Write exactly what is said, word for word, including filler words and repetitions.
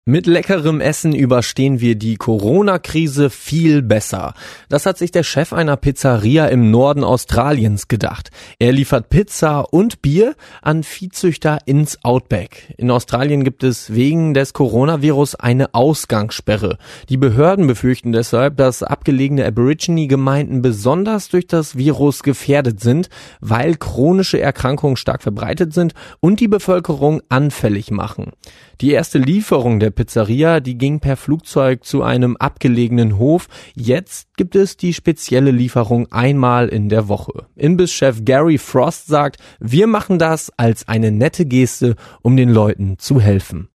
Mit leckerem Essen überstehen wir die Corona-Krise viel besser. Das hat sich der Chef einer Pizzeria im Norden Australiens gedacht. Er liefert Pizza und Bier an Viehzüchter ins Outback. In Australien gibt es wegen des Coronavirus eine Ausgangssperre. Die Behörden befürchten deshalb, dass abgelegene Aborigine-Gemeinden besonders durch das Virus gefährdet sind, weil chronische Erkrankungen stark verbreitet sind und die Bevölkerung anfällig machen. Die erste Lieferung der Pizzeria, die ging per Flugzeug zu einem abgelegenen Hof. Jetzt gibt es die spezielle Lieferung einmal in der Woche. Imbiss-Chef Gary Frost sagt, wir machen das als eine nette Geste, um den Leuten zu helfen.